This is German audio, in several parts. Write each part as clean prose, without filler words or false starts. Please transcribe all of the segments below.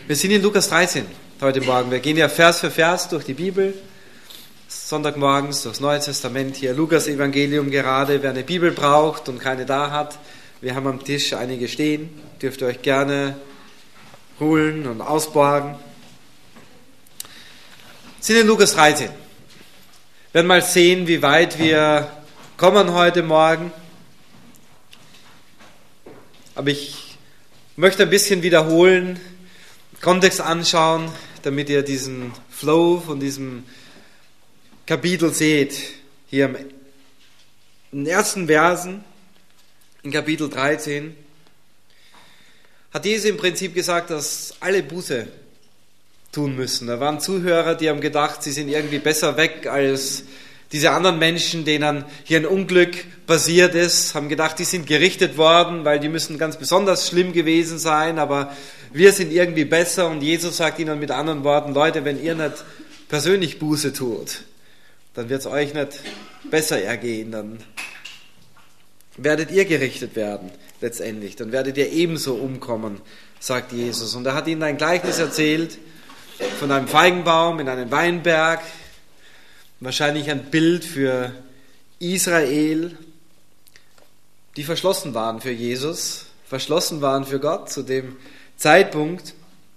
Wir sind in Lukas 13 heute Morgen. Wir gehen ja Vers für Vers durch die Bibel. Sonntagmorgens durchs Neue Testament hier. Lukas Evangelium gerade. Wer eine Bibel braucht und keine da hat, wir haben am Tisch einige stehen. Dürft ihr euch gerne holen und ausborgen. Wir sind in Lukas 13. Wir werden mal sehen, wie weit wir kommen heute Morgen. Aber ich möchte ein bisschen wiederholen, Kontext anschauen, damit ihr diesen Flow von diesem Kapitel seht. Hier in den ersten Versen, in Kapitel 13, hat Jesus im Prinzip gesagt, dass alle Buße tun müssen. Da waren Zuhörer, die haben gedacht, sie sind irgendwie besser weg als diese anderen Menschen, denen hier ein Unglück passiert ist, haben gedacht, die sind gerichtet worden, weil die müssen ganz besonders schlimm gewesen sein, aber wir sind irgendwie besser. Und Jesus sagt ihnen mit anderen Worten, Leute, wenn ihr nicht persönlich Buße tut, dann wird es euch nicht besser ergehen, dann werdet ihr gerichtet werden letztendlich, dann werdet ihr ebenso umkommen, sagt Jesus. Und er hat ihnen ein Gleichnis erzählt von einem Feigenbaum in einem Weinberg, wahrscheinlich ein Bild für Israel, die verschlossen waren für Jesus, verschlossen waren für Gott zu dem Zeitpunkt.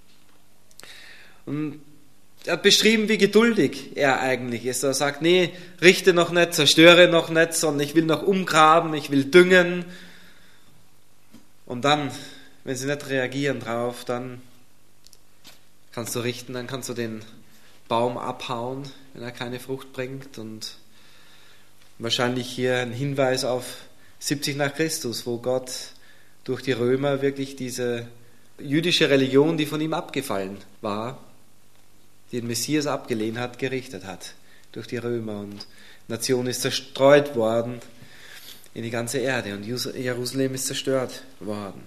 Und er hat beschrieben, wie geduldig er eigentlich ist. Er sagt, nee, richte noch nicht, zerstöre noch nicht, sondern ich will noch umgraben, ich will düngen. Und dann, wenn sie nicht reagieren drauf, dann kannst du richten, dann kannst du den Baum abhauen, wenn er keine Frucht bringt. Und wahrscheinlich hier ein Hinweis auf 70 nach Christus, wo Gott durch die Römer wirklich diese jüdische Religion, die von ihm abgefallen war, die den Messias abgelehnt hat, gerichtet hat durch die Römer. Und die Nation ist zerstreut worden in die ganze Erde und Jerusalem ist zerstört worden.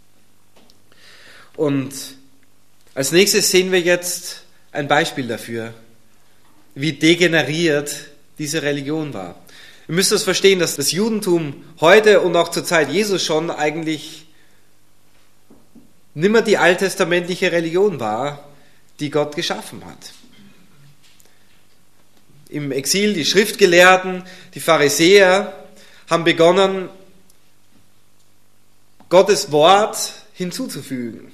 Und als nächstes sehen wir jetzt ein Beispiel dafür, wie degeneriert diese Religion war. Ihr müsst das verstehen, dass das Judentum heute und auch zur Zeit Jesus schon eigentlich nimmer die alttestamentliche Religion war, die Gott geschaffen hat. Im Exil, die Schriftgelehrten, die Pharisäer haben begonnen, Gottes Wort hinzuzufügen.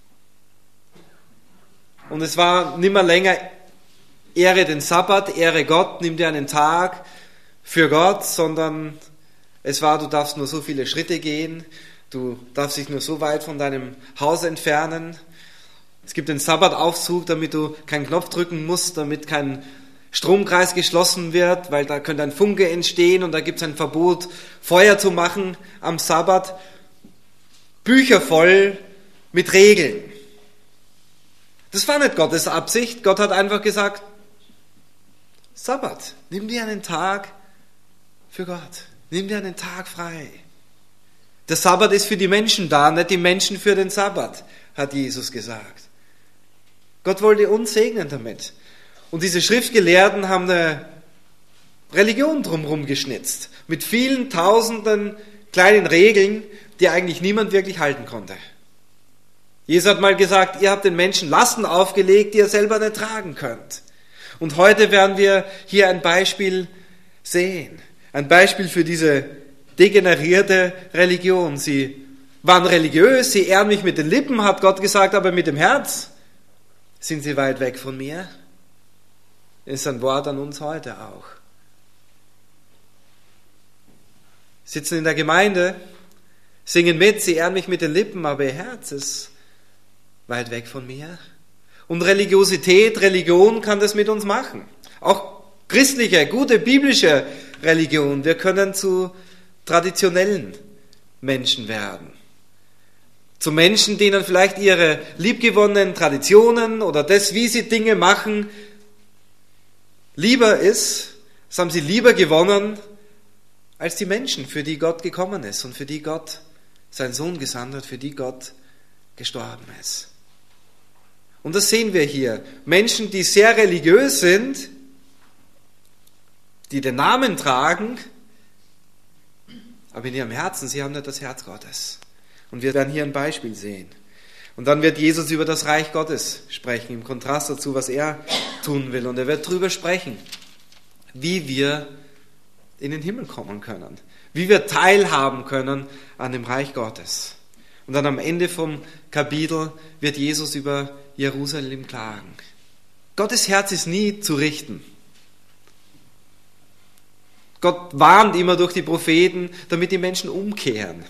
Und es war nimmer länger Ehre den Sabbat, ehre Gott, nimm dir einen Tag für Gott, sondern es war, du darfst nur so viele Schritte gehen, du darfst dich nur so weit von deinem Haus entfernen. Es gibt den Sabbataufzug, damit du keinen Knopf drücken musst, damit kein Stromkreis geschlossen wird, weil da könnte ein Funke entstehen und da gibt es ein Verbot, Feuer zu machen am Sabbat. Bücher voll mit Regeln. Das war nicht Gottes Absicht. Gott hat einfach gesagt, Sabbat, nimm dir einen Tag für Gott. Nimm dir einen Tag frei. Der Sabbat ist für die Menschen da, nicht die Menschen für den Sabbat, hat Jesus gesagt. Gott wollte uns segnen damit. Und diese Schriftgelehrten haben eine Religion drumherum geschnitzt. Mit vielen tausenden kleinen Regeln, die eigentlich niemand wirklich halten konnte. Jesus hat mal gesagt, ihr habt den Menschen Lasten aufgelegt, die ihr selber nicht tragen könnt. Und heute werden wir hier ein Beispiel sehen. Ein Beispiel für diese degenerierte Religion. Sie waren religiös, sie ehren mich mit den Lippen, hat Gott gesagt, aber mit dem Herz sind sie weit weg von mir. Das ist ein Wort an uns heute auch. Sitzen in der Gemeinde, singen mit, sie ehren mich mit den Lippen, aber ihr Herz ist weit weg von mir. Und Religiosität, Religion kann das mit uns machen. Auch christliche, gute biblische Religion. Wir können zu traditionellen Menschen werden. Zu Menschen, denen vielleicht ihre liebgewonnenen Traditionen oder das, wie sie Dinge machen, lieber ist. Das haben sie lieber gewonnen, als die Menschen, für die Gott gekommen ist und für die Gott seinen Sohn gesandt hat, für die Gott gestorben ist. Und das sehen wir hier. Menschen, die sehr religiös sind, die den Namen tragen, aber in ihrem Herzen, sie haben nicht das Herz Gottes. Und wir werden hier ein Beispiel sehen. Und dann wird Jesus über das Reich Gottes sprechen, im Kontrast dazu, was er tun will. Und er wird darüber sprechen, wie wir in den Himmel kommen können, wie wir teilhaben können an dem Reich Gottes. Und dann am Ende vom Kapitel wird Jesus über Jerusalem klagen. Gottes Herz ist nie zu richten. Gott warnt immer durch die Propheten, damit die Menschen umkehren.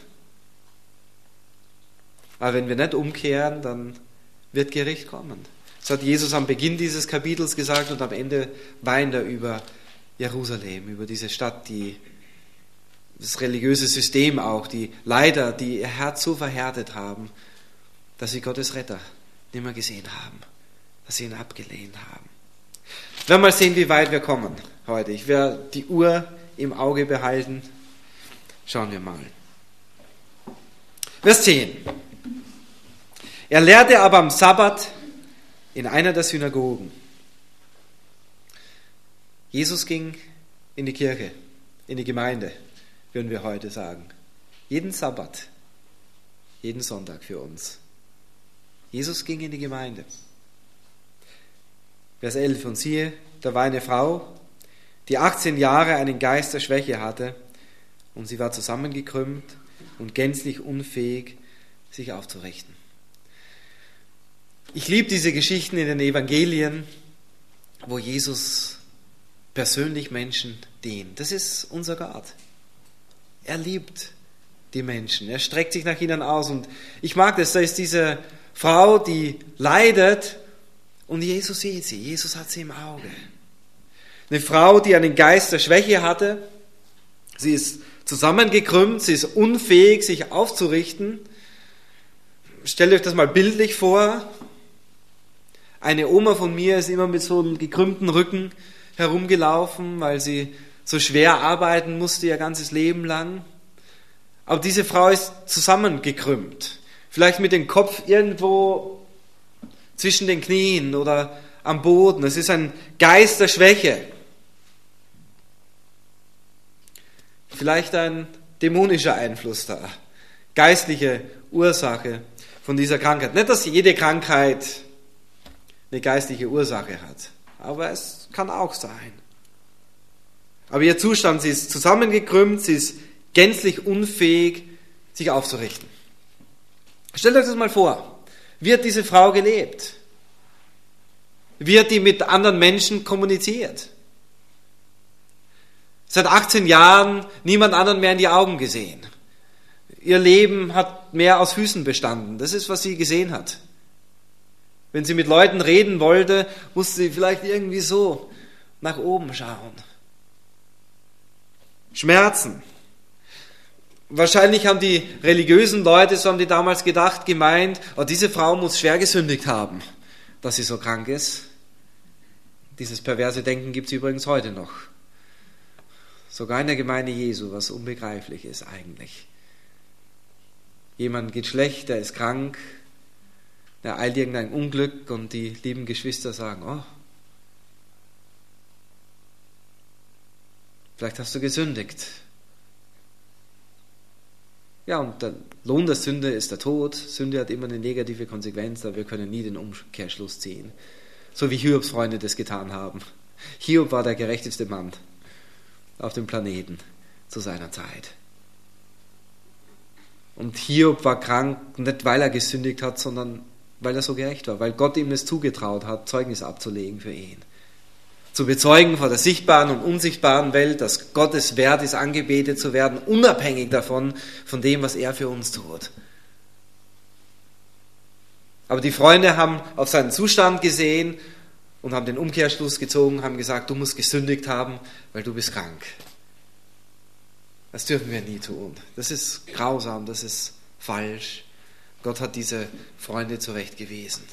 Aber wenn wir nicht umkehren, dann wird Gericht kommen. Das hat Jesus am Beginn dieses Kapitels gesagt und am Ende weint er über Jerusalem, über diese Stadt, das religiöse System auch, die Leider, die ihr Herz so verhärtet haben, dass sie Gottes Retter nicht mehr gesehen haben, dass sie ihn abgelehnt haben. Wir werden mal sehen, wie weit wir kommen heute. Ich werde die Uhr im Auge behalten. Schauen wir mal. Vers 10. Er lehrte aber am Sabbat in einer der Synagogen. Jesus ging in die Kirche, in die Gemeinde, würden wir heute sagen. Jeden Sabbat, jeden Sonntag für uns. Jesus ging in die Gemeinde. Vers 11. Und siehe, da war eine Frau, die 18 Jahre einen Geist der Schwäche hatte, und sie war zusammengekrümmt und gänzlich unfähig, sich aufzurichten. Ich liebe diese Geschichten in den Evangelien, wo Jesus persönlich Menschen dient. Das ist unser Gott. Er liebt die Menschen. Er streckt sich nach ihnen aus. Und ich mag das, da ist diese Frau, die leidet und Jesus sieht sie. Jesus hat sie im Auge. Eine Frau, die einen Geist der Schwäche hatte. Sie ist zusammengekrümmt, sie ist unfähig, sich aufzurichten. Stellt euch das mal bildlich vor. Eine Oma von mir ist immer mit so einem gekrümmten Rücken herumgelaufen, weil sie so schwer arbeiten musste ihr ganzes Leben lang. Aber diese Frau ist zusammengekrümmt. Vielleicht mit dem Kopf irgendwo zwischen den Knien oder am Boden. Es ist ein Geist der Schwäche. Vielleicht ein dämonischer Einfluss da. Geistliche Ursache von dieser Krankheit. Nicht, dass jede Krankheit eine geistliche Ursache hat. Aber es kann auch sein. Aber ihr Zustand, sie ist zusammengekrümmt, sie ist gänzlich unfähig, sich aufzurichten. Stellt euch das mal vor. Wie hat diese Frau gelebt? Wie hat die mit anderen Menschen kommuniziert? Seit 18 Jahren niemand anderen mehr in die Augen gesehen. Ihr Leben hat mehr aus Füßen bestanden. Das ist, was sie gesehen hat. Wenn sie mit Leuten reden wollte, musste sie vielleicht irgendwie so nach oben schauen. Schmerzen. Wahrscheinlich haben die religiösen Leute, so haben die damals gedacht, gemeint, oh, diese Frau muss schwer gesündigt haben, dass sie so krank ist. Dieses perverse Denken gibt es übrigens heute noch. Sogar in der Gemeinde Jesu, was unbegreiflich ist eigentlich. Jemand geht schlecht, der ist krank, der eilt irgendein Unglück und die lieben Geschwister sagen, oh, vielleicht hast du gesündigt. Ja, und der Lohn der Sünde ist der Tod. Sünde hat immer eine negative Konsequenz, aber wir können nie den Umkehrschluss ziehen. So wie Hiobs Freunde das getan haben. Hiob war der gerechteste Mann auf dem Planeten zu seiner Zeit. Und Hiob war krank, nicht weil er gesündigt hat, sondern weil er so gerecht war, weil Gott ihm es zugetraut hat, Zeugnis abzulegen für ihn. Zu bezeugen vor der sichtbaren und unsichtbaren Welt, dass Gott es wert ist, angebetet zu werden, unabhängig davon, von dem, was er für uns tut. Aber die Freunde haben auf seinen Zustand gesehen und haben den Umkehrschluss gezogen, haben gesagt, du musst gesündigt haben, weil du bist krank. Das dürfen wir nie tun. Das ist grausam, das ist falsch. Gott hat diese Freunde zurechtgewiesen.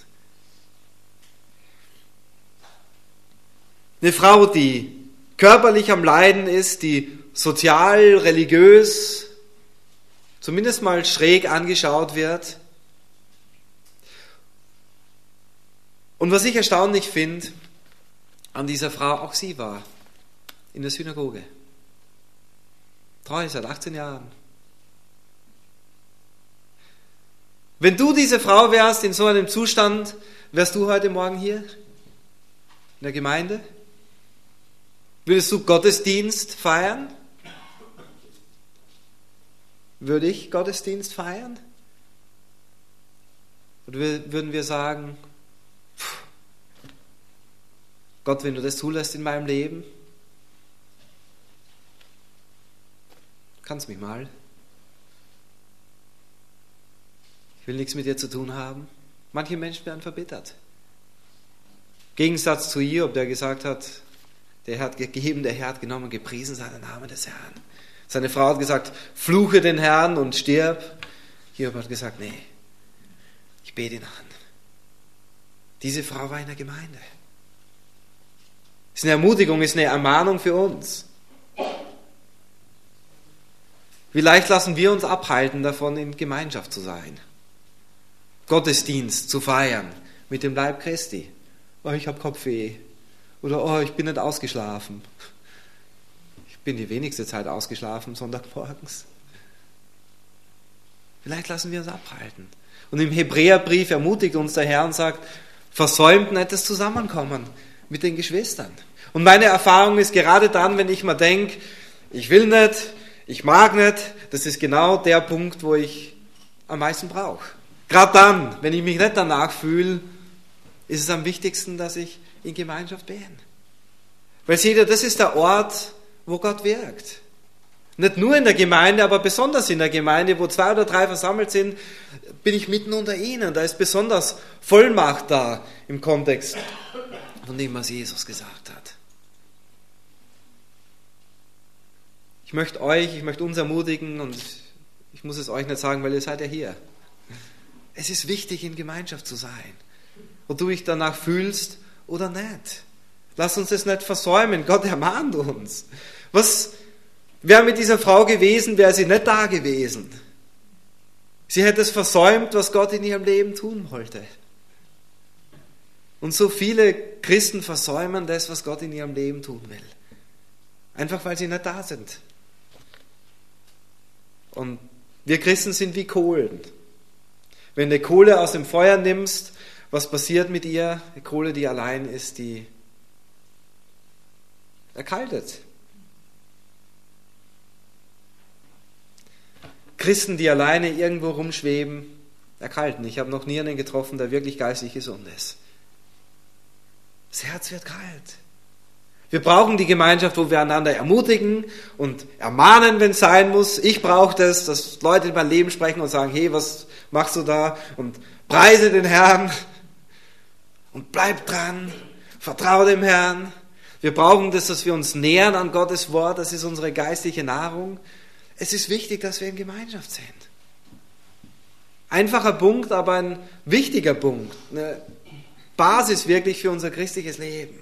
Eine Frau, die körperlich am Leiden ist, die sozial, religiös, zumindest mal schräg angeschaut wird. Und was ich erstaunlich finde an dieser Frau, auch sie war in der Synagoge. Treu seit 18 Jahren. Wenn du diese Frau wärst in so einem Zustand, wärst du heute Morgen hier in der Gemeinde? Würdest du Gottesdienst feiern? Würde ich Gottesdienst feiern? Oder würden wir sagen, Gott, wenn du das zulässt in meinem Leben, kannst mich mal. Ich will nichts mit dir zu tun haben. Manche Menschen werden verbittert. Im Gegensatz zu Hiob, der gesagt hat, der Herr hat gegeben, der Herr hat genommen, gepriesen sei der Name des Herrn. Seine Frau hat gesagt, fluche den Herrn und stirb. Hiob hat gesagt, nee, ich bete ihn an. Diese Frau war in der Gemeinde. Ist eine Ermutigung, ist eine Ermahnung für uns. Wie leicht lassen wir uns abhalten davon, in Gemeinschaft zu sein. Gottesdienst zu feiern mit dem Leib Christi. Oh, ich habe Kopfweh. Oder oh, ich bin nicht ausgeschlafen. Ich bin die wenigste Zeit ausgeschlafen, Sonntagmorgens. Vielleicht lassen wir uns abhalten. Und im Hebräerbrief ermutigt uns der Herr und sagt, versäumt nicht das Zusammenkommen mit den Geschwistern. Und meine Erfahrung ist gerade dann, wenn ich mal denke, ich will nicht, ich mag nicht, das ist genau der Punkt, wo ich am meisten brauche. Gerade dann, wenn ich mich nicht danach fühle, ist es am wichtigsten, dass ich in Gemeinschaft bin. Weil seht ihr, das ist der Ort, wo Gott wirkt. Nicht nur in der Gemeinde, aber besonders in der Gemeinde, wo 2 oder 3 versammelt sind, bin ich mitten unter ihnen. Da ist besonders Vollmacht da im Kontext von dem, was Jesus gesagt hat. Ich möchte uns ermutigen und ich muss es euch nicht sagen, weil ihr seid ja hier. Es ist wichtig, in Gemeinschaft zu sein. Ob du dich danach fühlst oder nicht. Lass uns das nicht versäumen. Gott ermahnt uns. Was wäre mit dieser Frau gewesen, wäre sie nicht da gewesen? Sie hätte es versäumt, was Gott in ihrem Leben tun wollte. Und so viele Christen versäumen das, was Gott in ihrem Leben tun will. Einfach weil sie nicht da sind. Und wir Christen sind wie Kohlen. Wenn du Kohle aus dem Feuer nimmst, was passiert mit ihr? Die Kohle, die allein ist, die erkaltet. Christen, die alleine irgendwo rumschweben, erkalten. Ich habe noch nie einen getroffen, der wirklich geistig gesund ist. Das Herz wird kalt. Wir brauchen die Gemeinschaft, wo wir einander ermutigen und ermahnen, wenn es sein muss. Ich brauche das, dass Leute in mein Leben sprechen und sagen, hey, was machst du da? Und preise den Herrn und bleib dran, vertraue dem Herrn. Wir brauchen das, dass wir uns nähern an Gottes Wort, das ist unsere geistliche Nahrung. Es ist wichtig, dass wir in Gemeinschaft sind. Einfacher Punkt, aber ein wichtiger Punkt. Eine Basis wirklich für unser christliches Leben.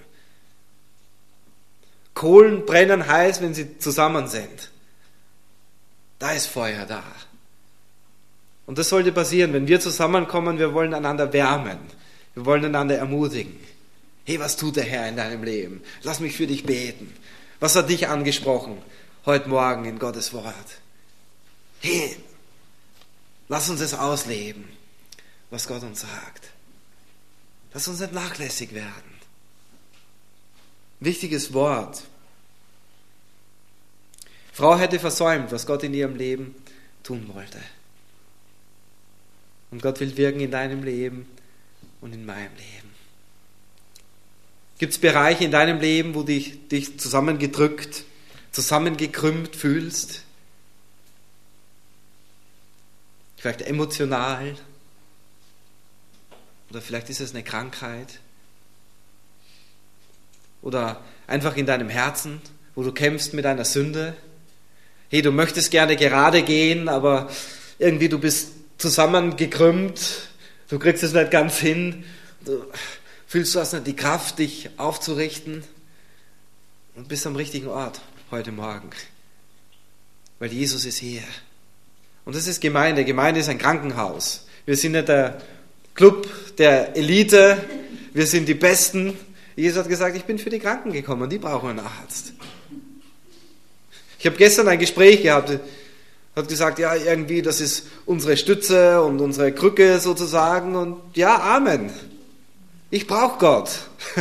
Kohlen brennen heiß, wenn sie zusammen sind. Da ist Feuer da. Und das sollte passieren, wenn wir zusammenkommen, wir wollen einander wärmen. Wir wollen einander ermutigen. Hey, was tut der Herr in deinem Leben? Lass mich für dich beten. Was hat dich angesprochen heute Morgen in Gottes Wort? Hey, lass uns es ausleben, was Gott uns sagt. Lass uns nicht nachlässig werden. Wichtiges Wort. Frau hätte versäumt, was Gott in ihrem Leben tun wollte. Und Gott will wirken in deinem Leben und in meinem Leben. Gibt es Bereiche in deinem Leben, wo du dich zusammengedrückt, zusammengekrümmt fühlst? Vielleicht emotional. Oder vielleicht ist es eine Krankheit. Oder einfach in deinem Herzen, wo du kämpfst mit einer Sünde. Hey, du möchtest gerne gerade gehen, aber irgendwie du bist zusammengekrümmt. Du kriegst es nicht ganz hin. Du hast nicht die Kraft, dich aufzurichten. Und bist am richtigen Ort heute Morgen. Weil Jesus ist hier. Und das ist Gemeinde. Gemeinde ist ein Krankenhaus. Wir sind nicht der Club der Elite. Wir sind die Besten. Jesus hat gesagt, ich bin für die Kranken gekommen, die brauchen einen Arzt. Ich habe gestern ein Gespräch gehabt, Hat gesagt, ja, irgendwie, das ist unsere Stütze und unsere Krücke sozusagen. Und ja, Amen. Ich brauche Gott.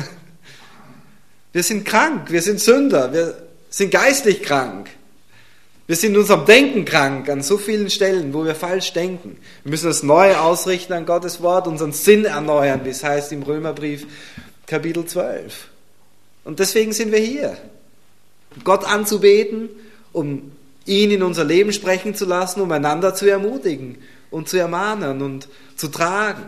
Wir sind krank, wir sind Sünder, wir sind geistlich krank. Wir sind in unserem Denken krank an so vielen Stellen, wo wir falsch denken. Wir müssen das neu ausrichten an Gottes Wort, unseren Sinn erneuern, wie es heißt im Römerbrief Kapitel 12. Und deswegen sind wir hier. Gott anzubeten, um ihn in unser Leben sprechen zu lassen, um einander zu ermutigen und zu ermahnen und zu tragen.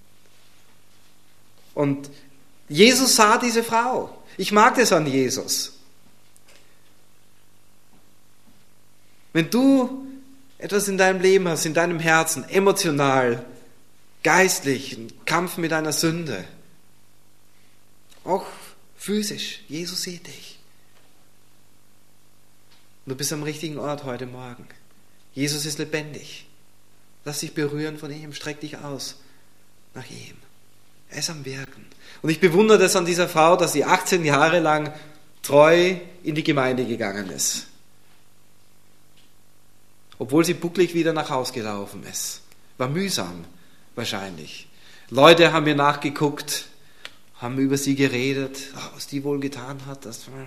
Und Jesus sah diese Frau. Ich mag das an Jesus. Wenn du etwas in deinem Leben hast, in deinem Herzen, emotional, geistlich, einen Kampf mit einer Sünde, auch physisch, Jesus sieht dich. Und du bist am richtigen Ort heute Morgen. Jesus ist lebendig. Lass dich berühren von ihm, streck dich aus nach ihm. Er ist am Wirken. Und ich bewundere das an dieser Frau, dass sie 18 Jahre lang treu in die Gemeinde gegangen ist. Obwohl sie bucklig wieder nach Hause gelaufen ist. War mühsam, wahrscheinlich. Leute haben ihr nachgeguckt, haben über sie geredet, was die wohl getan hat.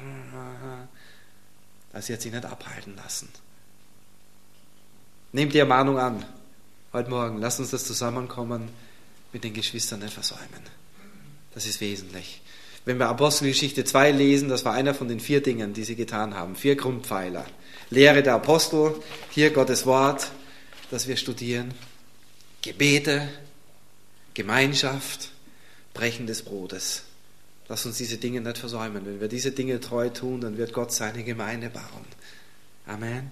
Sie hat sich nicht abhalten lassen. Nehmt die Ermahnung an, heute Morgen. Lasst uns das Zusammenkommen mit den Geschwistern nicht versäumen. Das ist wesentlich. Wenn wir Apostelgeschichte 2 lesen, das war einer von den 4 Dingen, die sie getan haben. 4 Grundpfeiler. Lehre der Apostel, hier Gottes Wort, das wir studieren. Gebete, Gemeinschaft, Brechen des Brotes. Lass uns diese Dinge nicht versäumen. Wenn wir diese Dinge treu tun, dann wird Gott seine Gemeinde bauen. Amen.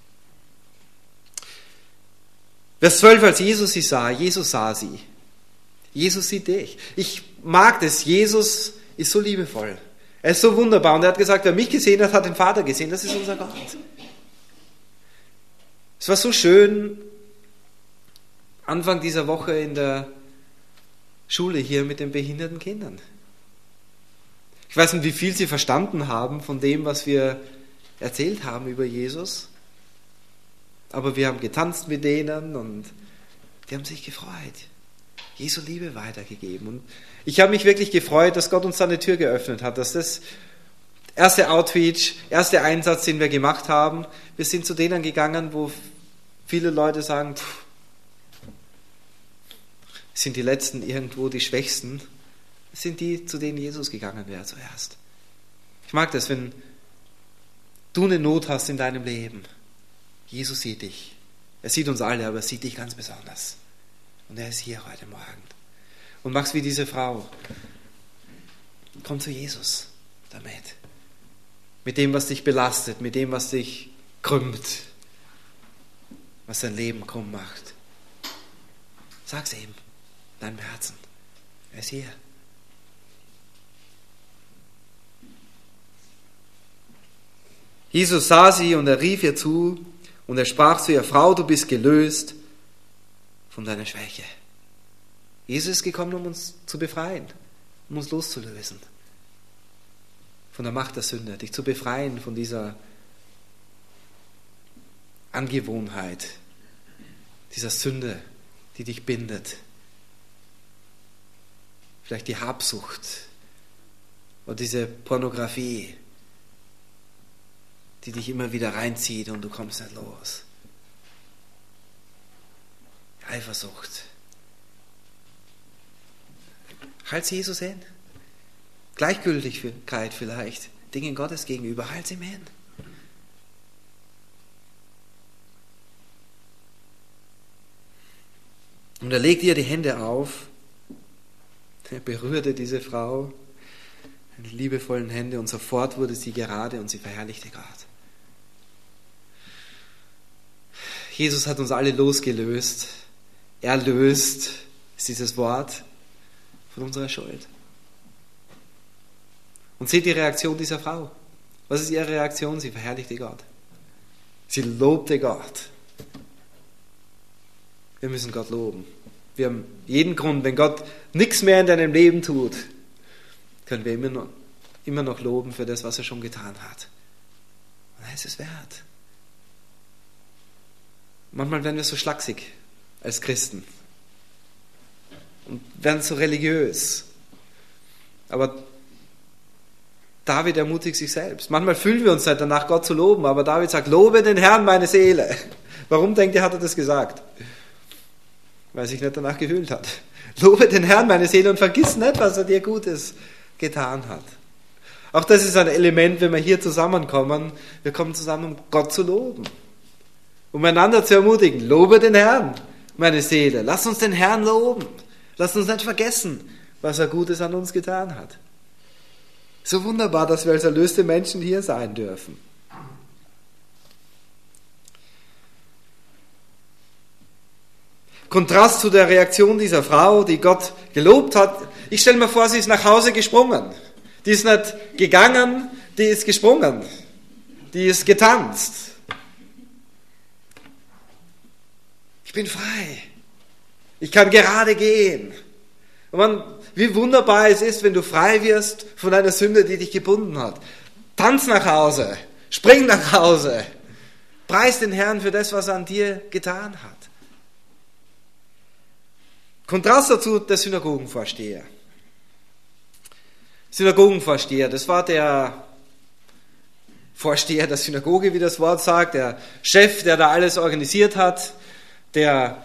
Vers 12, als Jesus sie sah sie. Jesus sieht dich. Ich mag das. Jesus ist so liebevoll. Er ist so wunderbar. Und er hat gesagt, wer mich gesehen hat, hat den Vater gesehen. Das ist unser Gott. Es war so schön, Anfang dieser Woche in der Schule hier mit den behinderten Kindern. Ich weiß nicht, wie viel sie verstanden haben von dem, was wir erzählt haben über Jesus. Aber wir haben getanzt mit denen und die haben sich gefreut. Jesu Liebe weitergegeben. Und ich habe mich wirklich gefreut, dass Gott uns da eine Tür geöffnet hat, dass das erste Outreach, erste Einsatz, den wir gemacht haben, wir sind zu denen gegangen, wo viele Leute sagen, sind die Letzten irgendwo die Schwächsten, das sind die, zu denen Jesus gegangen wäre zuerst. Ich mag das, wenn du eine Not hast in deinem Leben. Jesus sieht dich. Er sieht uns alle, aber er sieht dich ganz besonders. Und er ist hier heute Morgen. Und mach's wie diese Frau. Komm zu Jesus damit. Mit dem, was dich belastet, mit dem, was dich krümmt, was dein Leben krumm macht. Sag's ihm, deinem Herzen. Er ist hier. Jesus sah sie und er rief ihr zu und er sprach zu ihr, Frau, du bist gelöst von deiner Schwäche. Jesus ist gekommen, um uns zu befreien, um uns loszulösen von der Macht der Sünde, dich zu befreien von dieser Angewohnheit, dieser Sünde, die dich bindet. Vielleicht die Habsucht oder diese Pornografie, die dich immer wieder reinzieht und du kommst nicht los. Eifersucht. Halt Jesus hin. Gleichgültigkeit vielleicht, Dingen Gottes gegenüber, halt ihm hin. Und er legte ihr die Hände auf, er berührte diese Frau, die liebevollen Hände, und sofort wurde sie gerade und sie verherrlichte Gott. Jesus hat uns alle losgelöst. Erlöst ist dieses Wort von unserer Schuld. Und seht die Reaktion dieser Frau. Was ist ihre Reaktion? Sie verherrlichte Gott. Sie lobte Gott. Wir müssen Gott loben. Wir haben jeden Grund, wenn Gott nichts mehr in deinem Leben tut, können wir immer noch loben für das, was er schon getan hat. Und er ist es wert. Manchmal werden wir so schlaksig als Christen und werden so religiös. Aber David ermutigt sich selbst. Manchmal fühlen wir uns nicht danach, Gott zu loben, aber David sagt, lobe den Herrn, meine Seele. Warum denkt ihr, hat er das gesagt? Weil er sich nicht danach gefühlt hat. Lobe den Herrn, meine Seele, und vergiss nicht, was er dir Gutes getan hat. Auch das ist ein Element, wenn wir hier zusammenkommen. Wir kommen zusammen, um Gott zu loben. Um einander zu ermutigen. Lobe den Herrn, meine Seele. Lass uns den Herrn loben. Lass uns nicht vergessen, was er Gutes an uns getan hat. So wunderbar, dass wir als erlöste Menschen hier sein dürfen. Kontrast zu der Reaktion dieser Frau, die Gott gelobt hat. Ich stelle mir vor, sie ist nach Hause gesprungen. Die ist nicht gegangen, die ist gesprungen. Die ist getanzt. Ich bin frei. Ich kann gerade gehen. Und man, wie wunderbar es ist, wenn du frei wirst von einer Sünde, die dich gebunden hat. Tanz nach Hause. Spring nach Hause. Preis den Herrn für das, was er an dir getan hat. Kontrast dazu der Synagogenvorsteher. Synagogenvorsteher, das war der Vorsteher der Synagoge, wie das Wort sagt, der Chef, der da alles organisiert hat, der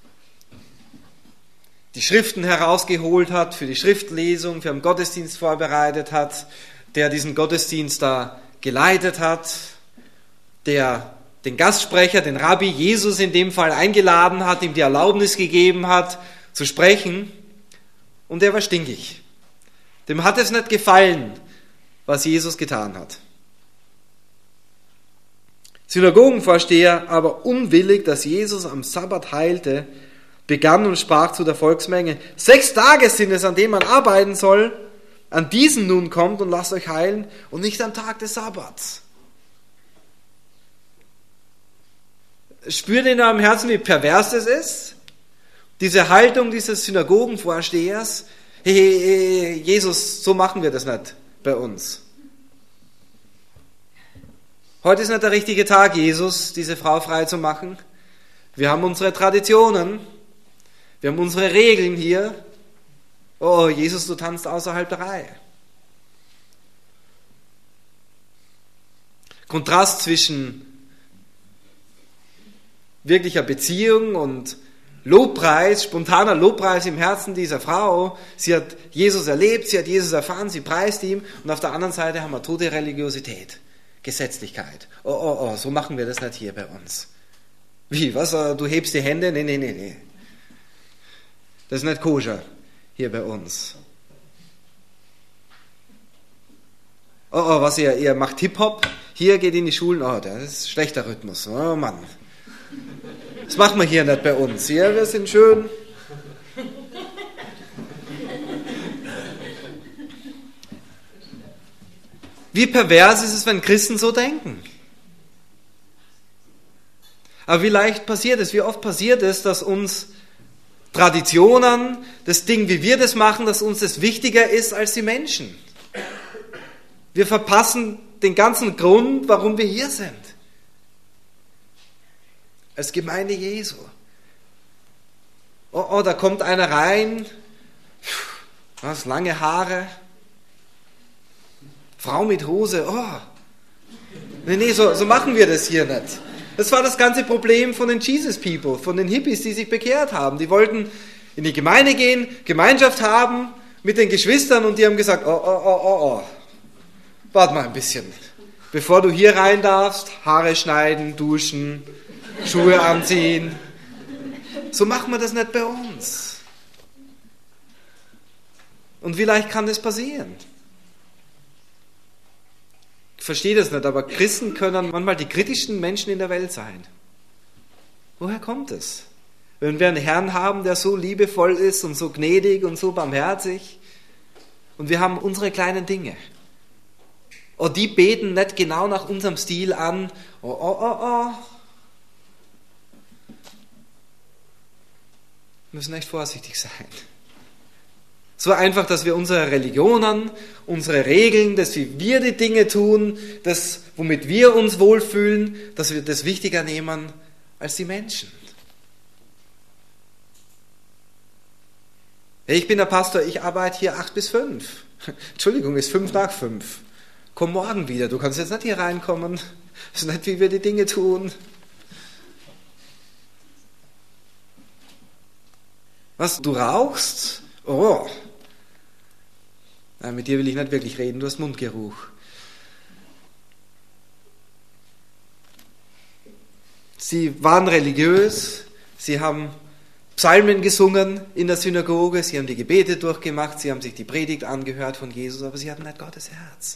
die Schriften herausgeholt hat, für die Schriftlesung, für den Gottesdienst vorbereitet hat, der diesen Gottesdienst da geleitet hat, der den Gastsprecher, den Rabbi Jesus in dem Fall eingeladen hat, ihm die Erlaubnis gegeben hat, zu sprechen, und der war stinkig. Dem hat es nicht gefallen, was Jesus getan hat. Synagogenvorsteher, aber unwillig, dass Jesus am Sabbat heilte, begann und sprach zu der Volksmenge: 6 Tage sind es, an denen man arbeiten soll. An diesen nun kommt und lasst euch heilen und nicht am Tag des Sabbats. Spürt ihr in eurem Herzen, wie pervers das ist? Diese Haltung dieses Synagogenvorstehers: hey, Jesus, so machen wir das nicht bei uns. Heute ist nicht der richtige Tag, Jesus, diese Frau frei zu machen. Wir haben unsere Traditionen, wir haben unsere Regeln hier. Oh, Jesus, du tanzt außerhalb der Reihe. Kontrast zwischen wirklicher Beziehung und Lobpreis, spontaner Lobpreis im Herzen dieser Frau. Sie hat Jesus erlebt, sie hat Jesus erfahren, sie preist ihm, und auf der anderen Seite haben wir tote Religiosität, Gesetzlichkeit. Oh, so machen wir das nicht hier bei uns. Wie, was, du hebst die Hände? Nee. Das ist nicht koscher hier bei uns. Oh, was ihr macht Hip-Hop, hier geht in die Schulen, oh, das ist schlechter Rhythmus, oh Mann. Das machen wir hier nicht bei uns. Hier, wir sind schön. Wie pervers ist es, wenn Christen so denken? Aber wie leicht passiert es, wie oft passiert es, dass uns Traditionen, das Ding, wie wir das machen, dass uns das wichtiger ist als die Menschen. Wir verpassen den ganzen Grund, warum wir hier sind. Als Gemeinde Jesu. Oh, da kommt einer rein, was, lange Haare, Frau mit Hose, oh. Nee, so machen wir das hier nicht. Das war das ganze Problem von den Jesus People, von den Hippies, die sich bekehrt haben. Die wollten in die Gemeinde gehen, Gemeinschaft haben mit den Geschwistern, und die haben gesagt, oh, warte mal ein bisschen. Bevor du hier rein darfst, Haare schneiden, duschen, Schuhe anziehen. So machen wir das nicht bei uns. Und wie leicht kann das passieren? Ich verstehe das nicht, aber Christen können manchmal die kritischsten Menschen in der Welt sein. Woher kommt es? Wenn wir einen Herrn haben, der so liebevoll ist und so gnädig und so barmherzig, und wir haben unsere kleinen Dinge. Oh, die beten nicht genau nach unserem Stil an. Oh. Wir müssen echt vorsichtig sein. So einfach, dass wir unsere Religionen, unsere Regeln, dass wir die Dinge tun, das, womit wir uns wohlfühlen, dass wir das wichtiger nehmen als die Menschen. Ich bin der Pastor, ich arbeite hier 8 bis 5. Entschuldigung, ist 5 nach 5. Komm morgen wieder, du kannst jetzt nicht hier reinkommen. Das ist nicht, wie wir die Dinge tun. Was, du rauchst? Oh. Nein, mit dir will ich nicht wirklich reden, du hast Mundgeruch. Sie waren religiös, sie haben Psalmen gesungen in der Synagoge, sie haben die Gebete durchgemacht, sie haben sich die Predigt angehört von Jesus, aber sie hatten nicht Gottes Herz.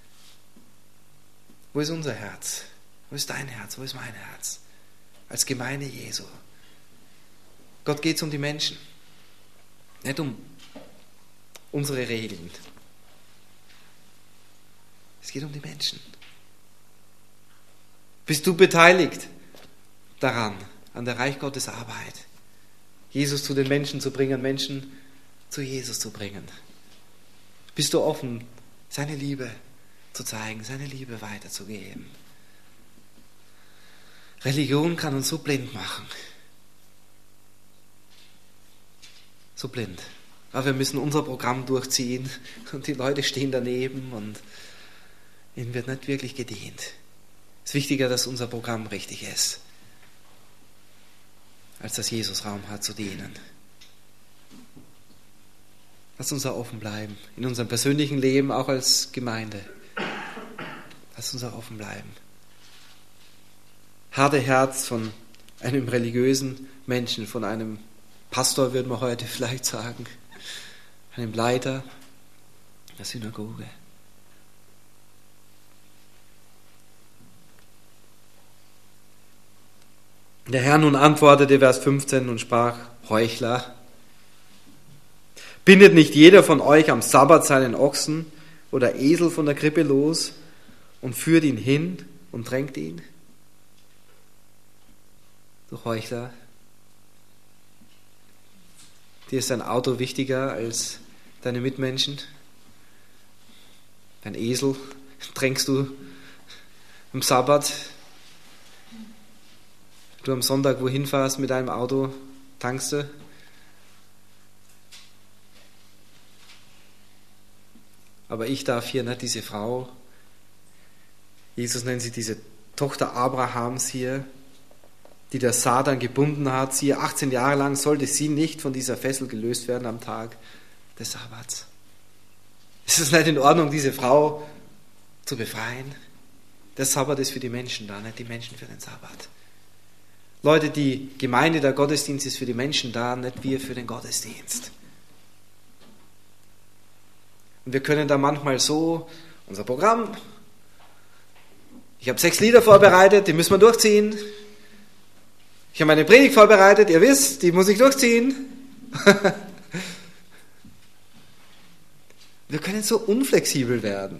Wo ist unser Herz? Wo ist dein Herz? Wo ist mein Herz? Als Gemeinde Jesu. Gott geht es um die Menschen, nicht um unsere Regeln. Es geht um die Menschen. Bist du beteiligt daran, an der Reich Gottes Arbeit, Jesus zu den Menschen zu bringen, Menschen zu Jesus zu bringen? Bist du offen, seine Liebe zu zeigen, seine Liebe weiterzugeben? Religion kann uns so blind machen. So blind. Aber wir müssen unser Programm durchziehen und die Leute stehen daneben und ihnen wird nicht wirklich gedient. Es ist wichtiger, dass unser Programm richtig ist, als dass Jesus Raum hat zu dienen. Lass uns da offen bleiben, in unserem persönlichen Leben, auch als Gemeinde. Lass uns da offen bleiben. Harte Herz von einem religiösen Menschen, von einem Pastor, würden wir heute vielleicht sagen, einem Leiter der Synagoge. Der Herr nun antwortete, Vers 15, und sprach: Heuchler, bindet nicht jeder von euch am Sabbat seinen Ochsen oder Esel von der Krippe los und führt ihn hin und drängt ihn? Du Heuchler, dir ist dein Auto wichtiger als deine Mitmenschen? Dein Esel drängst du am Sabbat? Du am Sonntag wohin fährst mit deinem Auto, tankst du? Aber ich darf hier nicht diese Frau, Jesus nennt sie diese Tochter Abrahams hier, die der Satan gebunden hat. Sie 18 Jahre lang sollte sie nicht von dieser Fessel gelöst werden am Tag des Sabbats. Ist es nicht in Ordnung, diese Frau zu befreien? Der Sabbat ist für die Menschen da, nicht die Menschen für den Sabbat. Leute, die Gemeinde, der Gottesdienst ist für die Menschen da, nicht wir für den Gottesdienst. Und wir können da manchmal so, unser Programm, ich habe 6 Lieder vorbereitet, die müssen wir durchziehen. Ich habe meine Predigt vorbereitet, ihr wisst, die muss ich durchziehen. Wir können so unflexibel werden.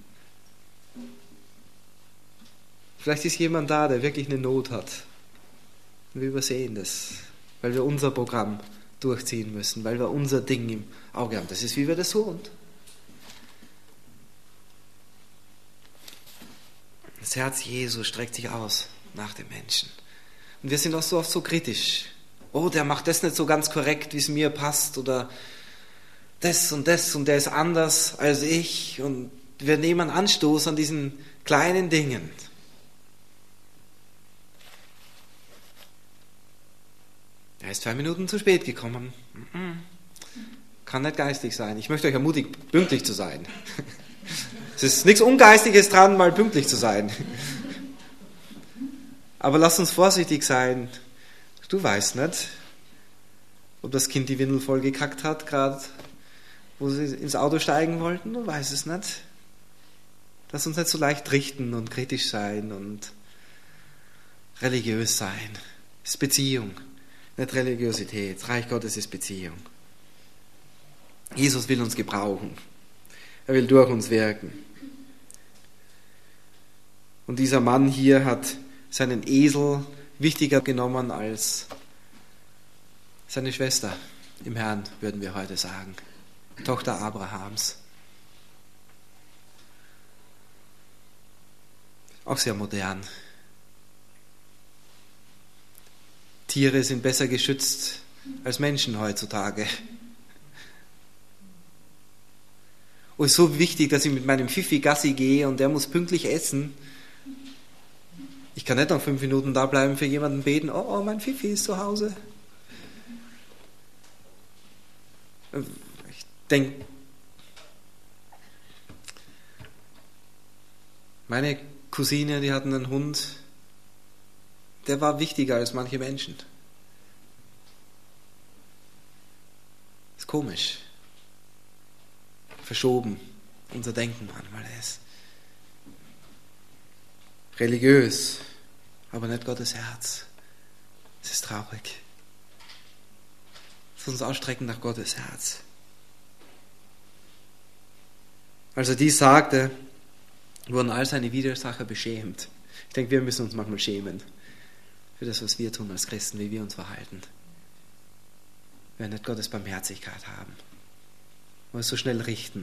Vielleicht ist jemand da, der wirklich eine Not hat. Wir übersehen das, weil wir unser Programm durchziehen müssen, weil wir unser Ding im Auge haben. Das ist wie wir das Hund. Das Herz Jesu streckt sich aus nach dem Menschen. Und wir sind auch so oft so kritisch. Oh, der macht das nicht so ganz korrekt, wie es mir passt, oder das und der ist anders als ich. Und wir nehmen Anstoß an diesen kleinen Dingen. Er ist 2 Minuten zu spät gekommen. Kann nicht geistig sein. Ich möchte euch ermutigen, pünktlich zu sein. Es ist nichts Ungeistiges dran, mal pünktlich zu sein. Aber lasst uns vorsichtig sein. Du weißt nicht, ob das Kind die Windel voll gekackt hat, gerade wo sie ins Auto steigen wollten. Du weißt es nicht. Lass uns nicht so leicht richten und kritisch sein und religiös sein. Es ist Beziehung. Nicht Religiosität. Reich Gottes ist Beziehung. Jesus will uns gebrauchen. Er will durch uns wirken. Und dieser Mann hier hat seinen Esel wichtiger genommen als seine Schwester im Herrn, würden wir heute sagen. Tochter Abrahams. Auch sehr modern. Tiere sind besser geschützt als Menschen heutzutage. Und es ist so wichtig, dass ich mit meinem Fifi Gassi gehe und der muss pünktlich essen. Ich kann nicht noch 5 Minuten da bleiben, für jemanden beten, oh, mein Fifi ist zu Hause. Ich denke, meine Cousine, die hatten einen Hund, der war wichtiger als manche Menschen. Ist komisch. Verschoben, unser Denken manchmal ist. Religiös, aber nicht Gottes Herz. Es ist traurig. Es ist uns ausstrecken nach Gottes Herz. Als er dies sagte, wurden all seine Widersacher beschämt. Ich denke, wir müssen uns manchmal schämen für das, was wir tun als Christen, wie wir uns verhalten. Wir nicht Gottes Barmherzigkeit haben. Wir uns so schnell richten.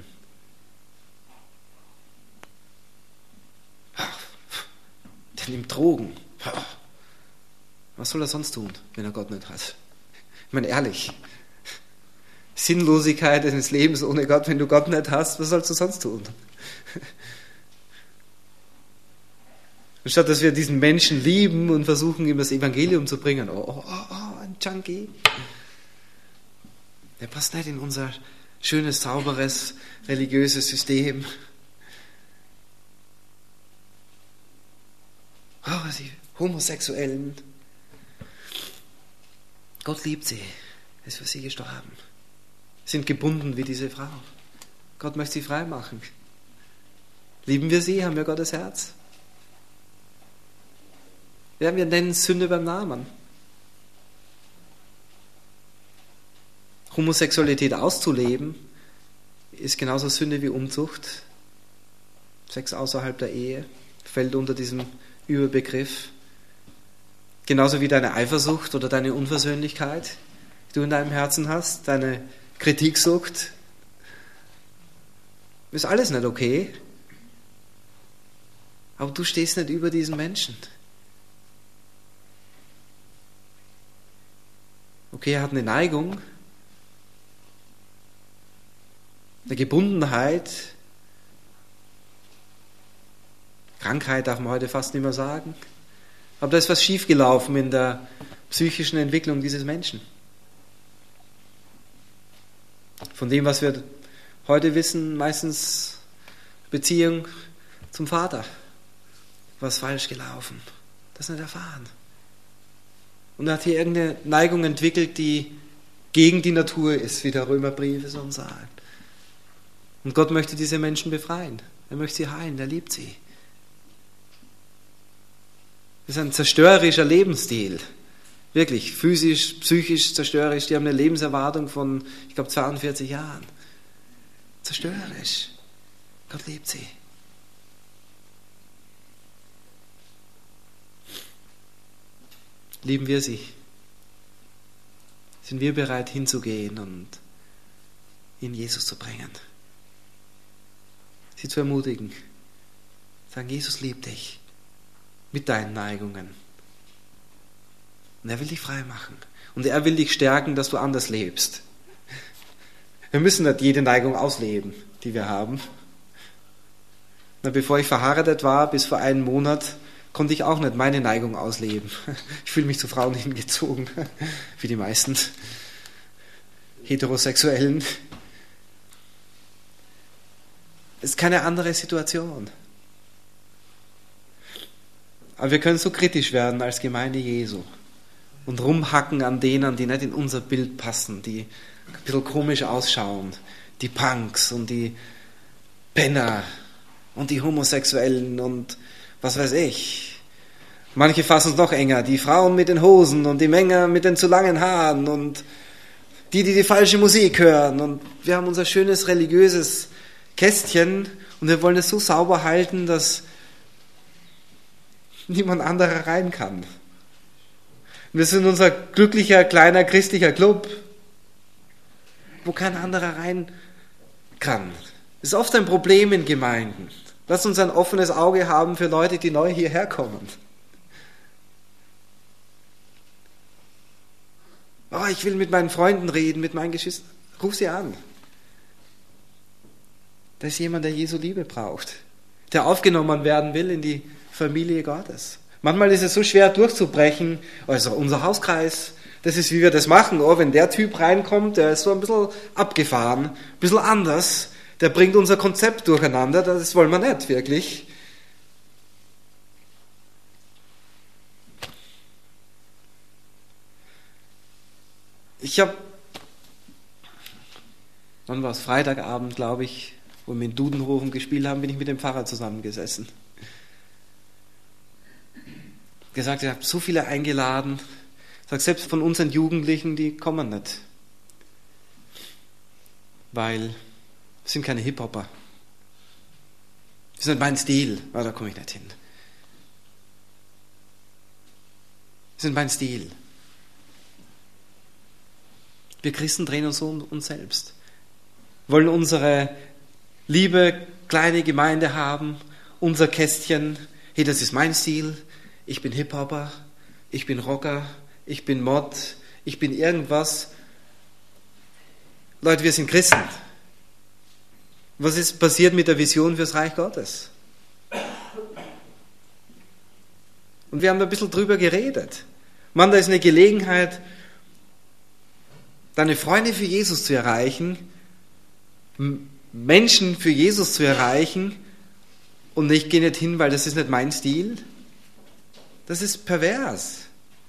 Der nimmt Drogen. Was soll er sonst tun, wenn er Gott nicht hat? Ich meine, ehrlich. Sinnlosigkeit eines Lebens ohne Gott, wenn du Gott nicht hast, was sollst du sonst tun? Anstatt dass wir diesen Menschen lieben und versuchen, ihm das Evangelium zu bringen. Oh, ein Junkie. Der passt nicht in unser schönes, sauberes, religiöses System. Oh, die Homosexuellen. Gott liebt sie. Er ist für sie gestorben. Sie sind gebunden wie diese Frau. Gott möchte sie frei machen. Lieben wir sie? Haben wir Gottes Herz? Ja, wir nennen Sünde beim Namen. Homosexualität auszuleben ist genauso Sünde wie Unzucht. Sex außerhalb der Ehe fällt unter diesem Überbegriff. Genauso wie deine Eifersucht oder deine Unversöhnlichkeit, die du in deinem Herzen hast, deine Kritiksucht. Ist alles nicht okay. Aber du stehst nicht über diesen Menschen. Okay, er hat eine Neigung, eine Gebundenheit. Krankheit darf man heute fast nicht mehr sagen. Aber da ist was schiefgelaufen in der psychischen Entwicklung dieses Menschen. Von dem, was wir heute wissen, meistens Beziehung zum Vater. Was falsch gelaufen. Das nicht erfahren. Und er hat hier irgendeine Neigung entwickelt, die gegen die Natur ist, wie der Römerbrief es uns sagt. Und Gott möchte diese Menschen befreien. Er möchte sie heilen, er liebt sie. Das ist ein zerstörerischer Lebensstil. Wirklich, physisch, psychisch zerstörerisch. Die haben eine Lebenserwartung von, ich glaube, 42 Jahren. Zerstörerisch. Gott liebt sie. Lieben wir sie? Sind wir bereit hinzugehen und ihn Jesus zu bringen? Sie zu ermutigen. Sagen, Jesus liebt dich. Mit deinen Neigungen. Und er will dich frei machen. Und er will dich stärken, dass du anders lebst. Wir müssen nicht jede Neigung ausleben, die wir haben. Na, bevor ich verheiratet war, bis vor einem Monat, konnte ich auch nicht meine Neigung ausleben. Ich fühle mich zu Frauen hingezogen, wie die meisten Heterosexuellen. Es ist keine andere Situation. Aber wir können so kritisch werden als Gemeinde Jesu und rumhacken an denen, die nicht in unser Bild passen, die ein bisschen komisch ausschauen, die Punks und die Penner und die Homosexuellen und was weiß ich. Manche fassen es noch enger, die Frauen mit den Hosen und die Männer mit den zu langen Haaren und die falsche Musik hören. Und wir haben unser schönes religiöses Kästchen und wir wollen es so sauber halten, dass niemand anderer rein kann. Wir sind unser glücklicher, kleiner, christlicher Club, wo kein anderer rein kann. Das ist oft ein Problem in Gemeinden. Lass uns ein offenes Auge haben für Leute, die neu hierher kommen. Oh, ich will mit meinen Freunden reden, mit meinen Geschwistern. Ruf sie an. Da ist jemand, der Jesu Liebe braucht, der aufgenommen werden will in die Familie Gottes. Manchmal ist es so schwer durchzubrechen, also unser Hauskreis, das ist, wie wir das machen. Oh, wenn der Typ reinkommt, der ist so ein bisschen abgefahren, ein bisschen anders, der bringt unser Konzept durcheinander, das wollen wir nicht wirklich. Wann war es? Freitagabend, glaube ich, wo wir in Dudenhofen gespielt haben, bin ich mit dem Pfarrer zusammengesessen. Gesagt, ich habe so viele eingeladen. Ich sage, selbst von unseren Jugendlichen, die kommen nicht. Weil wir sind keine Hip-Hopper. Das ist nicht mein Stil. Oh, da komme ich nicht hin. Das ist nicht mein Stil. Wir Christen drehen uns um uns selbst. Wollen unsere liebe kleine Gemeinde haben, unser Kästchen. Hey, das ist mein Stil. Ich bin Hip-Hopper, ich bin Rocker, ich bin Mod, ich bin irgendwas. Leute, wir sind Christen. Was ist passiert mit der Vision fürs Reich Gottes? Und wir haben da ein bisschen drüber geredet. Mann, da ist eine Gelegenheit, deine Freunde für Jesus zu erreichen, Menschen für Jesus zu erreichen, und ich gehe nicht hin, weil das ist nicht mein Stil. Das ist pervers.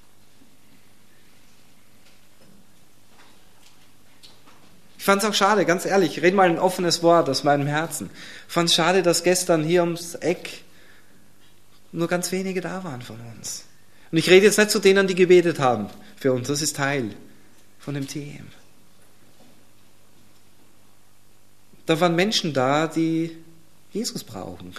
Ich fand es auch schade, ganz ehrlich, ich rede mal ein offenes Wort aus meinem Herzen. Ich fand es schade, dass gestern hier ums Eck nur ganz wenige da waren von uns. Und ich rede jetzt nicht zu denen, die gebetet haben für uns, das ist Teil von dem Team. Da waren Menschen da, die Jesus brauchen,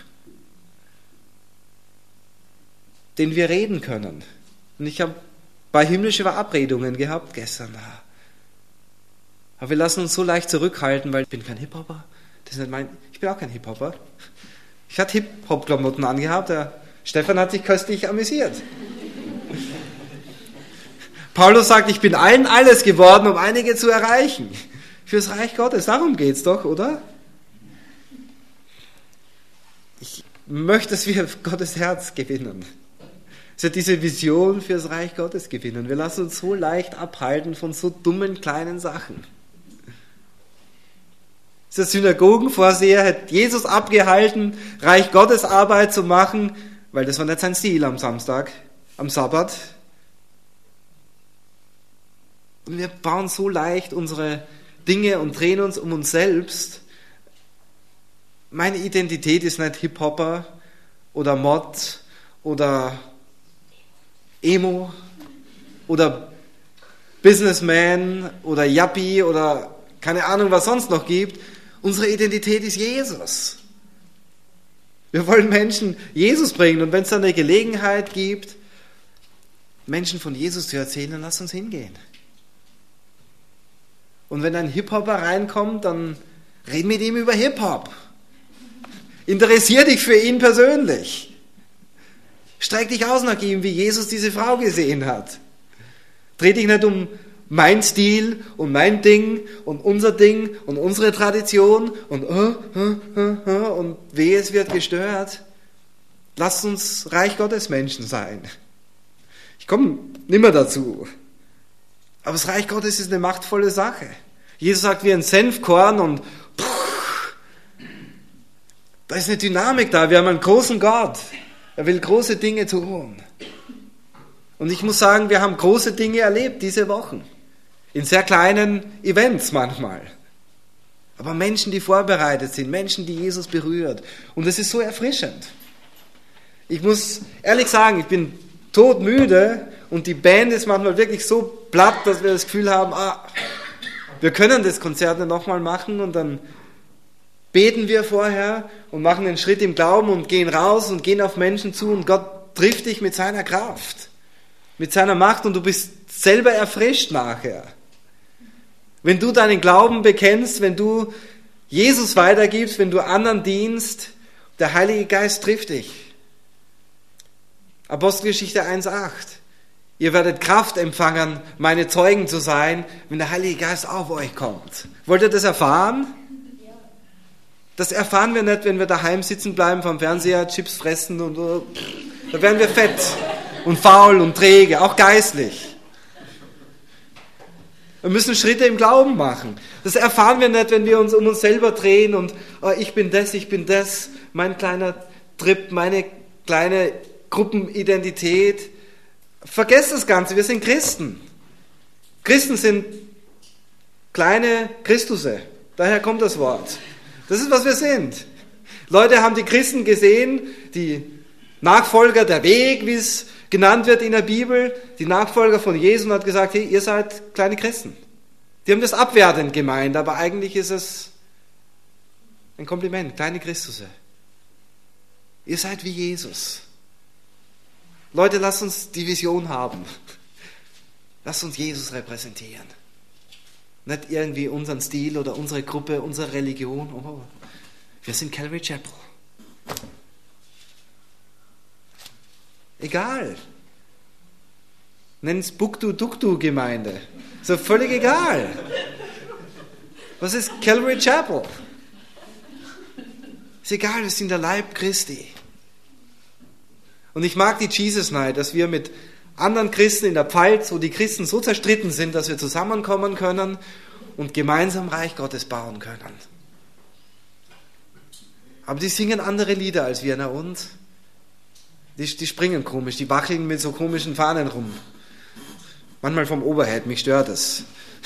denen wir reden können. Und ich habe bei himmlische Verabredungen gehabt gestern da. Aber wir lassen uns so leicht zurückhalten, weil ich bin kein Hip-Hopper. Ich bin auch kein Hip-Hopper. Ich hatte Hip-Hop-Klamotten angehabt. Der Stefan hat sich köstlich amüsiert. Paulus sagt, ich bin allen alles geworden, um einige zu erreichen. Fürs Reich Gottes. Darum geht's doch, oder? Ich möchte, dass wir Gottes Herz gewinnen. Es wird diese Vision fürs Reich Gottes gewinnen. Wir lassen uns so leicht abhalten von so dummen kleinen Sachen. Dieser Synagogenvorsteher hat Jesus abgehalten, Reich Gottes Arbeit zu machen, weil das war nicht sein Stil am Samstag, am Sabbat. Und wir bauen so leicht unsere Dinge und drehen uns um uns selbst. Meine Identität ist nicht Hip-Hopper oder Mod oder Emo oder Businessman oder Yuppie oder keine Ahnung, was sonst noch gibt. Unsere Identität ist Jesus. Wir wollen Menschen Jesus bringen, und wenn es dann eine Gelegenheit gibt, Menschen von Jesus zu erzählen, dann lass uns hingehen. Und wenn ein Hip-Hopper reinkommt, dann red mit ihm über Hip-Hop. Interessier dich für ihn persönlich. Streck dich aus nach ihm, wie Jesus diese Frau gesehen hat. Dreh dich nicht um mein Stil und mein Ding und unser Ding und unsere Tradition und wehe, es wird gestört. Lasst uns Reich Gottes Menschen sein. Ich komme nimmer dazu. Aber das Reich Gottes ist eine machtvolle Sache. Jesus sagt, wie ein Senfkorn, und da ist eine Dynamik da. Wir haben einen großen Gott. Er will große Dinge tun. Und ich muss sagen, wir haben große Dinge erlebt diese Wochen. In sehr kleinen Events manchmal. Aber Menschen, die vorbereitet sind, Menschen, die Jesus berührt. Und das ist so erfrischend. Ich muss ehrlich sagen, ich bin todmüde, und die Band ist manchmal wirklich so platt, dass wir das Gefühl haben, wir können das Konzert nicht nochmal machen, und dann beten wir vorher und machen einen Schritt im Glauben und gehen raus und gehen auf Menschen zu, und Gott trifft dich mit seiner Kraft, mit seiner Macht, und du bist selber erfrischt nachher. Wenn du deinen Glauben bekennst, wenn du Jesus weitergibst, wenn du anderen dienst, der Heilige Geist trifft dich. Apostelgeschichte 1,8. Ihr werdet Kraft empfangen, meine Zeugen zu sein, wenn der Heilige Geist auf euch kommt. Wollt ihr das erfahren? Das erfahren wir nicht, wenn wir daheim sitzen bleiben vom Fernseher, Chips fressen und da werden wir fett und faul und träge, auch geistlich. Wir müssen Schritte im Glauben machen. Das erfahren wir nicht, wenn wir uns um uns selber drehen und ich bin das, mein kleiner Trip, meine kleine Gruppenidentität. Vergesst das Ganze, wir sind Christen. Christen sind kleine Christusse, daher kommt das Wort. Das ist, was wir sind. Leute haben die Christen gesehen, die Nachfolger, der Weg, wie es genannt wird in der Bibel, die Nachfolger von Jesus, und hat gesagt, hey, ihr seid kleine Christen. Die haben das abwertend gemeint, aber eigentlich ist es ein Kompliment, kleine Christusse. Ihr seid wie Jesus. Leute, lasst uns die Vision haben. Lasst uns Jesus repräsentieren. Nicht irgendwie unseren Stil oder unsere Gruppe, unsere Religion. Oh, wir sind Calvary Chapel. Egal. Nenn es Buktu-Duktu-Gemeinde. So völlig egal. Was ist Calvary Chapel? Ist egal, wir sind der Leib Christi. Und ich mag die Jesus Night, dass wir mit anderen Christen in der Pfalz, wo die Christen so zerstritten sind, dass wir zusammenkommen können und gemeinsam Reich Gottes bauen können. Aber die singen andere Lieder als wir, und? Die springen komisch, die wackeln mit so komischen Fahnen rum. Manchmal vom Overhead, mich stört es.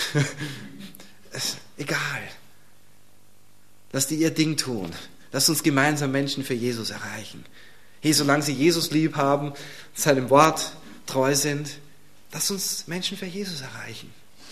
Egal. Lass die ihr Ding tun. Lass uns gemeinsam Menschen für Jesus erreichen. Hey, solange sie Jesus lieb haben, seinem Wort treu sind, lass uns Menschen für Jesus erreichen.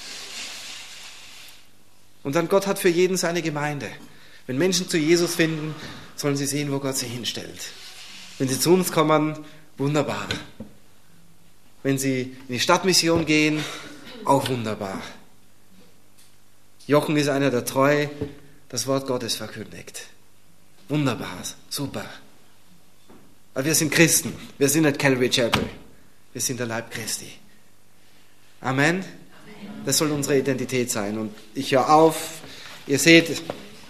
Und dann Gott hat für jeden seine Gemeinde. Wenn Menschen zu Jesus finden, sollen sie sehen, wo Gott sie hinstellt. Wenn sie zu uns kommen, wunderbar. Wenn sie in die Stadtmission gehen, auch wunderbar. Jochen ist einer, der treu das Wort Gottes verkündigt. Wunderbar, super. Aber wir sind Christen, wir sind nicht Calvary Chapel, wir sind der Leib Christi. Amen. Das soll unsere Identität sein. Und ich höre auf, ihr seht,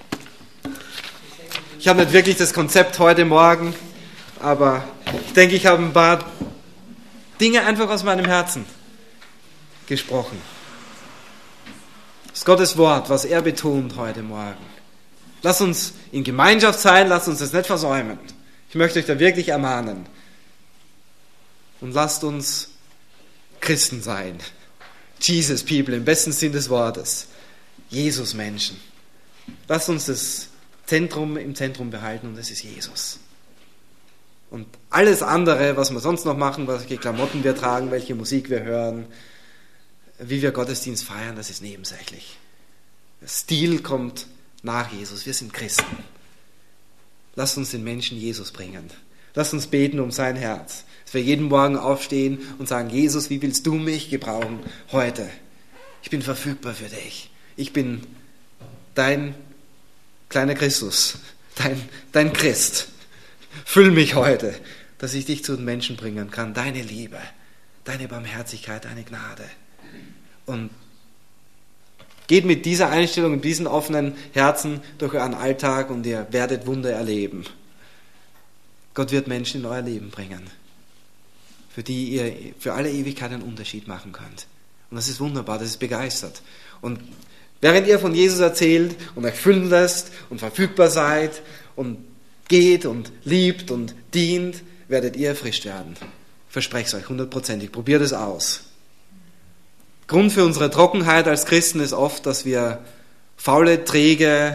ich habe nicht wirklich das Konzept heute Morgen, aber ich denke, ich habe ein paar Dinge einfach aus meinem Herzen gesprochen. Das ist Gottes Wort, was er betont heute Morgen. Lasst uns in Gemeinschaft sein, lasst uns das nicht versäumen. Ich möchte euch da wirklich ermahnen. Und lasst uns Christen sein. Jesus People im besten Sinn des Wortes. Jesus Menschen. Lasst uns das Zentrum im Zentrum behalten und das ist Jesus. Und alles andere, was wir sonst noch machen, welche Klamotten wir tragen, welche Musik wir hören, wie wir Gottesdienst feiern, das ist nebensächlich. Der Stil kommt nach Jesus. Wir sind Christen. Lasst uns den Menschen Jesus bringen. Lasst uns beten um sein Herz. Dass wir jeden Morgen aufstehen und sagen, Jesus, wie willst du mich gebrauchen heute? Ich bin verfügbar für dich. Ich bin dein kleiner Christus, dein Christ. Füll mich heute, dass ich dich zu den Menschen bringen kann. Deine Liebe, deine Barmherzigkeit, deine Gnade. Und geht mit dieser Einstellung, mit diesen offenen Herzen durch euren Alltag und ihr werdet Wunder erleben. Gott wird Menschen in euer Leben bringen, für die ihr für alle Ewigkeit einen Unterschied machen könnt. Und das ist wunderbar, das ist begeistert. Und während ihr von Jesus erzählt und euch füllen lässt und verfügbar seid und geht und liebt und dient, werdet ihr erfrischt werden. Ich verspreche es euch 100%. Probiert es aus. Grund für unsere Trockenheit als Christen ist oft, dass wir faule, träge,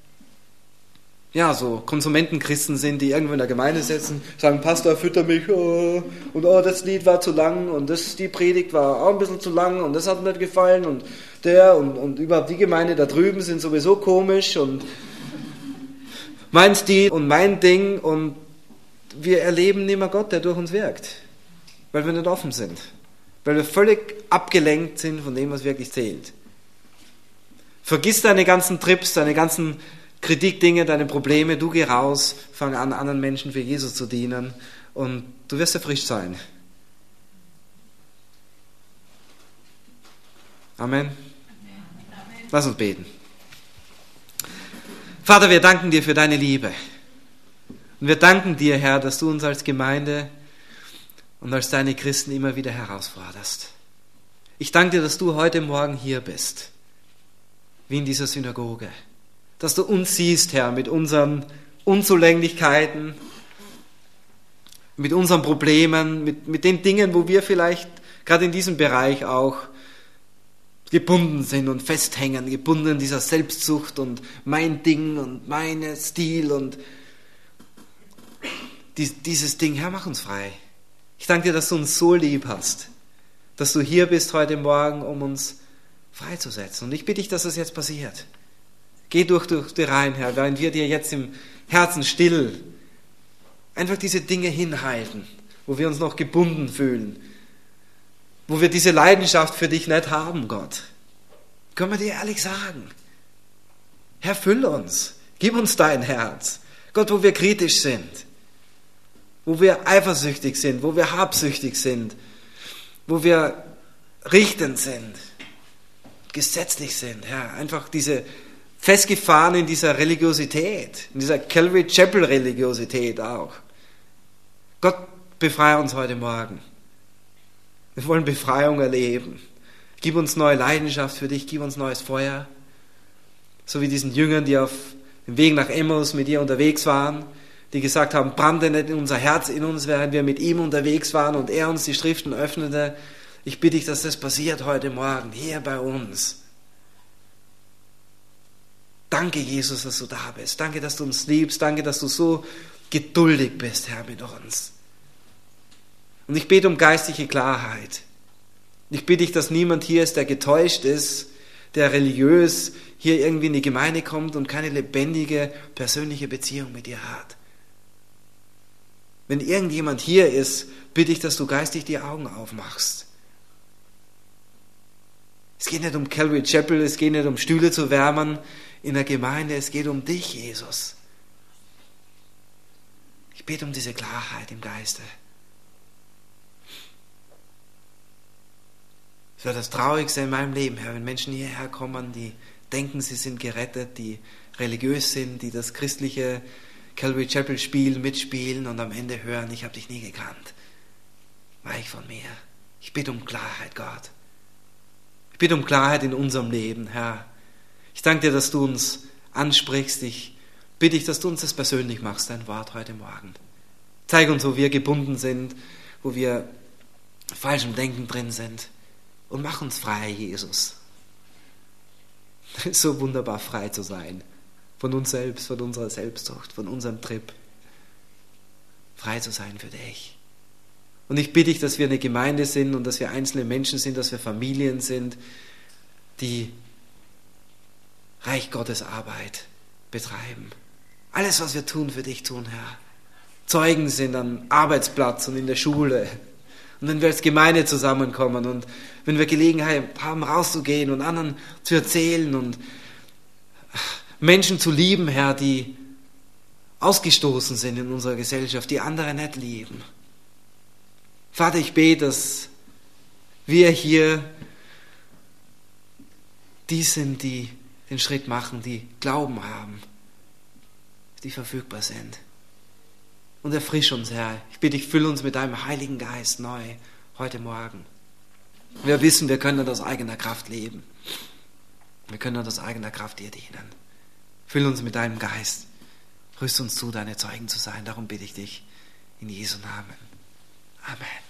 so Konsumentenchristen sind, die irgendwo in der Gemeinde sitzen, sagen, Pastor, fütter mich, und das Lied war zu lang und die Predigt war auch ein bisschen zu lang und das hat mir nicht gefallen und und überhaupt die Gemeinde da drüben sind sowieso komisch und mein Stil und mein Ding und wir erleben nicht mehr Gott, der durch uns wirkt, weil wir nicht offen sind. Weil wir völlig abgelenkt sind von dem, was wirklich zählt. Vergiss deine ganzen Trips, deine ganzen Kritikdinge, deine Probleme, du geh raus, fang an, anderen Menschen für Jesus zu dienen und du wirst erfrischt sein. Amen. Lass uns beten. Vater, wir danken dir für deine Liebe. Und wir danken dir, Herr, dass du uns als Gemeinde und als deine Christen immer wieder herausforderst. Ich danke dir, dass du heute Morgen hier bist, wie in dieser Synagoge. Dass du uns siehst, Herr, mit unseren Unzulänglichkeiten, mit unseren Problemen, mit den Dingen, wo wir vielleicht gerade in diesem Bereich auch gebunden sind und festhängen, gebunden in dieser Selbstsucht und mein Ding und mein Stil und dieses Ding. Herr, mach uns frei. Ich danke dir, dass du uns so lieb hast, dass du hier bist heute Morgen, um uns freizusetzen. Und ich bitte dich, dass das jetzt passiert. Geh durch die Reihen, Herr, während wir dir jetzt im Herzen still einfach diese Dinge hinhalten, wo wir uns noch gebunden fühlen, wo wir diese Leidenschaft für dich nicht haben, Gott. Können wir dir ehrlich sagen? Herr, füll uns, gib uns dein Herz. Gott, wo wir kritisch sind, wo wir eifersüchtig sind, wo wir habsüchtig sind, wo wir richtend sind, gesetzlich sind, Herr, einfach diese festgefahren in dieser Religiosität, in dieser Calvary Chapel Religiosität auch. Gott, befreie uns heute Morgen. Wir wollen Befreiung erleben. Gib uns neue Leidenschaft für dich, gib uns neues Feuer. So wie diesen Jüngern, die auf dem Weg nach Emmaus mit dir unterwegs waren, die gesagt haben, brannte nicht unser Herz in uns, während wir mit ihm unterwegs waren und er uns die Schriften öffnete. Ich bitte dich, dass das passiert heute Morgen, hier bei uns. Danke, Jesus, dass du da bist. Danke, dass du uns liebst. Danke, dass du so geduldig bist, Herr, mit uns. Und ich bete um geistliche Klarheit. Ich bitte dich, dass niemand hier ist, der getäuscht ist, der religiös hier irgendwie in die Gemeinde kommt und keine lebendige, persönliche Beziehung mit dir hat. Wenn irgendjemand hier ist, bitte ich, dass du geistig die Augen aufmachst. Es geht nicht um Calvary Chapel, es geht nicht um Stühle zu wärmen in der Gemeinde, es geht um dich, Jesus. Ich bete um diese Klarheit im Geiste. Es wird das Traurigste in meinem Leben, Herr, wenn Menschen hierher kommen, die denken, sie sind gerettet, die religiös sind, die das christliche Calvary Chapel Spiel mitspielen und am Ende hören, ich habe dich nie gekannt. Weich von mir. Ich bitte um Klarheit, Gott. Ich bitte um Klarheit in unserem Leben, Herr. Ich danke dir, dass du uns ansprichst. Ich bitte dich, dass du uns das persönlich machst, dein Wort heute Morgen. Zeig uns, wo wir gebunden sind, wo wir falschem Denken drin sind. Und mach uns frei, Jesus. Es ist so wunderbar, frei zu sein. Von uns selbst, von unserer Selbstsucht, von unserem Trip. Frei zu sein für dich. Und ich bitte dich, dass wir eine Gemeinde sind und dass wir einzelne Menschen sind, dass wir Familien sind, die Reich Gottes Arbeit betreiben. Alles, was wir tun, für dich tun, Herr. Zeugen sind am Arbeitsplatz und in der Schule. Und wenn wir als Gemeinde zusammenkommen und wenn wir Gelegenheit haben, rauszugehen und anderen zu erzählen und Menschen zu lieben, Herr, die ausgestoßen sind in unserer Gesellschaft, die andere nicht lieben. Vater, ich bete, dass wir hier die sind, die den Schritt machen, die Glauben haben, die verfügbar sind. Und erfrisch uns, Herr. Ich bitte dich, füll uns mit deinem Heiligen Geist neu heute Morgen. Wir wissen, wir können aus eigener Kraft leben. Wir können aus eigener Kraft dir dienen. Füll uns mit deinem Geist. Rüst uns zu, deine Zeugen zu sein. Darum bitte ich dich in Jesu Namen. Amen.